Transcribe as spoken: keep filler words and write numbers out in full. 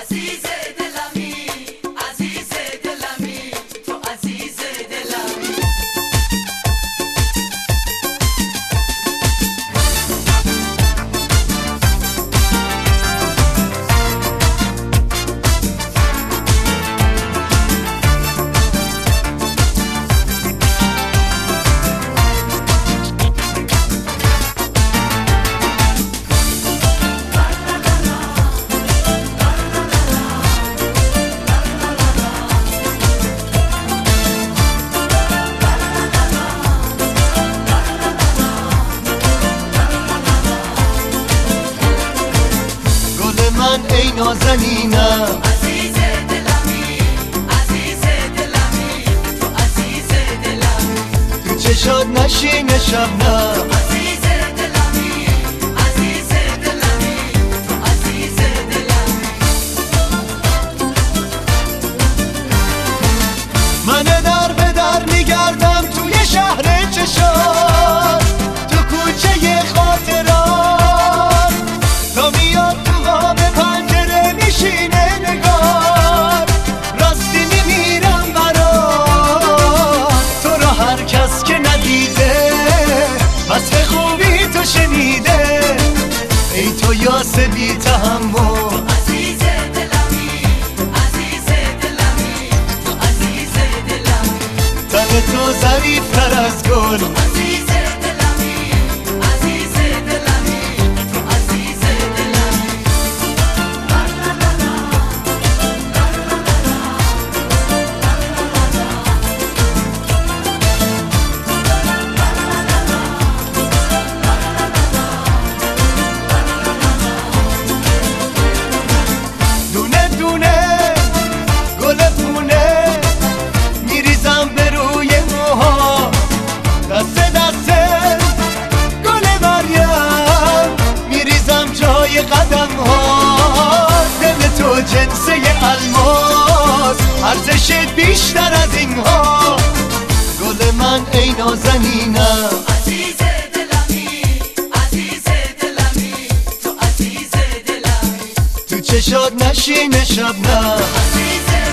عزیز دلمی عزیز دلمی تو عزیز دلمی ای نازنینم عزیز دلمی عزیز دلمی تو عزیز دلمی تو چشات نشینه شبنم عزیز دلمی عزیز دلمی تو عزیز دلمی من در به در میگردم توی شهر چشات تو کوچه خاطرات تا میاد تو خواب پنجره میشینه نگار راستی میمیرم برات تو را هر کس که ندیده وصف خوبی تو شنیده ای تو یاس بی تحمل عزیز دلمی عزیز دلمی تو عزیز دلمی تن تو ظریفتر از گل عزیز دلمی عزیز دلمی تو عزیز دلمی دونه دونه گل پونه میریزم به روی موها دست دست گل مریم میریزم جای قدم ها دل تو جنسه الماس ارزش بیشتر از اینها گل من ای نازنینم عزیز دلمی عزیز دلمی تو عزیز دلمی تو چشات نشینه شبنم عزیز